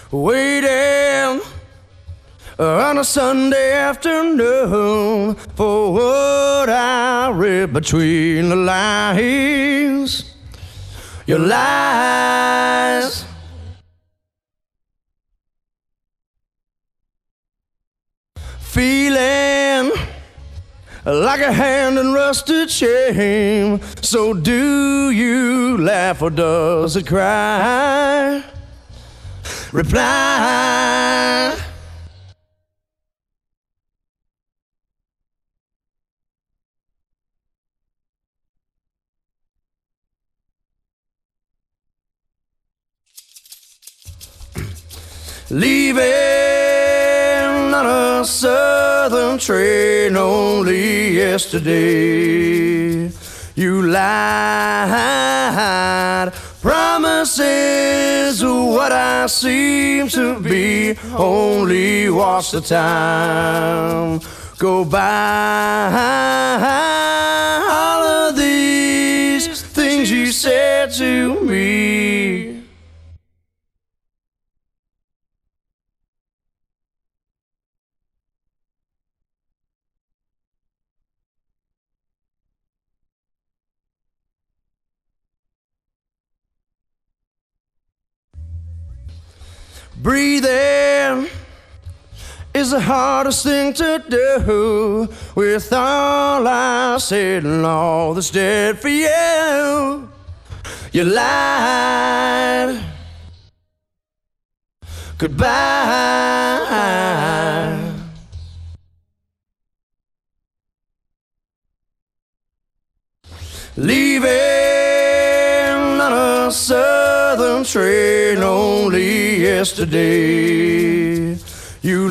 waiting on a Sunday afternoon for what I read between the lines. Your lies. Feeling like a hand in rusted shame. So do you laugh or does it cry? Reply. Leaving on a southern train only yesterday. You lied. Promises what I seem to be only watch the time go by. All of these things you said to me, breathing is the hardest thing to do. With all I said and all that's dead for you, you lied. Goodbye. Leaving on a southern train only yesterday. You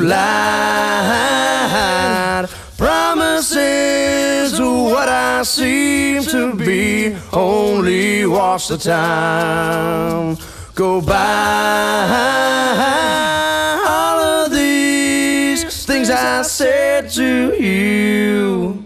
lied. Promises what I seem to be only watch the time go by. All of these things I said to you,